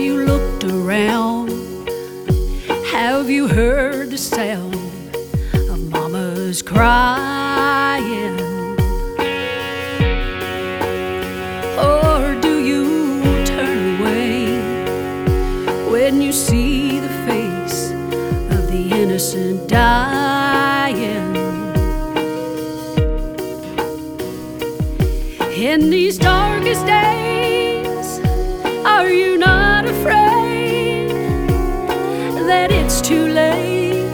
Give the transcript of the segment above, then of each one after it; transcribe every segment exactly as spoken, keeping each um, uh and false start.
you looked around? Have you heard the sound of mama's crying? Or do you turn away when you see the face of the innocent dying? In these darkest days, are you not afraid that it's too late?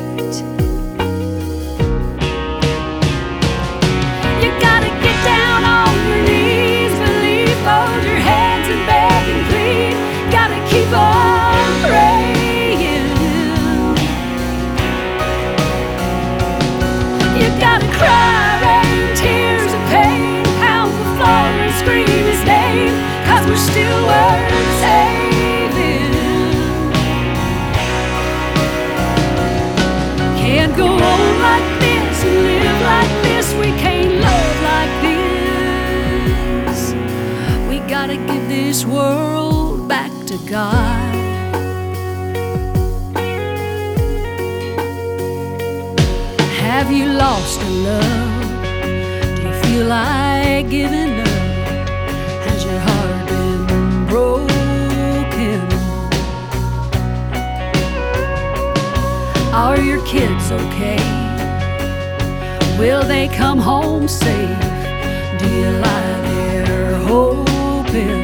You gotta get down on your knees, believe, fold your hands and beg and plead. Gotta keep on praying. You gotta cry, rain, tears of pain, pound the floor and scream his name, 'cause we're still worth saving. Can't go on like this and live like this. We can't love like this. We gotta give this world back to God. Have you lost a love? Do you feel like giving up? Has your heart been broken? Are your kids okay? Will they come home safe? Do you lie there hoping?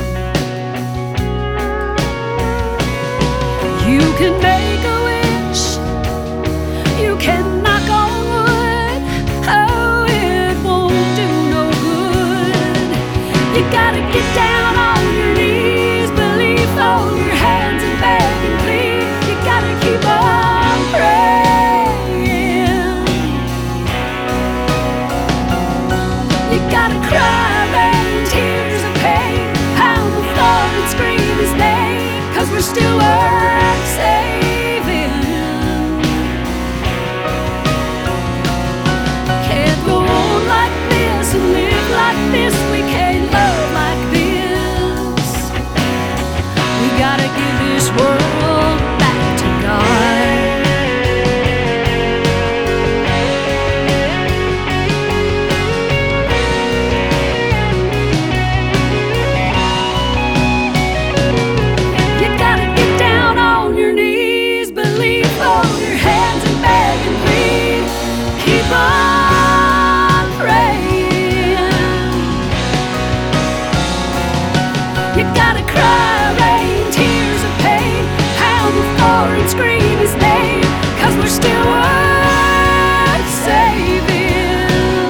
You can make a wish, you can knock on wood, oh, it won't do no good. You gotta get down on your knees, believe, fold your hands and beg and plead. You gotta keep on praying. You gotta cry, rain, tears of pain, pound the floor and scream his name, 'cause we're still worth saving. Can't go on like this and live like this. We can't love like this. We gotta give this world back to God. You gotta get down on your knees, believe, fold your hands and beg and plead. Keep on praying. You gotta cry, rain, tears of pain, pound the floor and scream his name, 'cause we're still worth saving.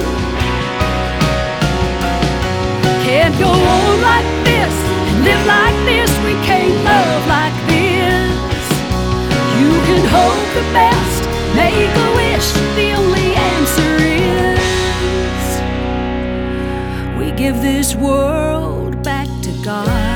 Can't go on like this and live like this. We can't love like this. You can hope the best, make a wish. The only answer is we give this world back to God.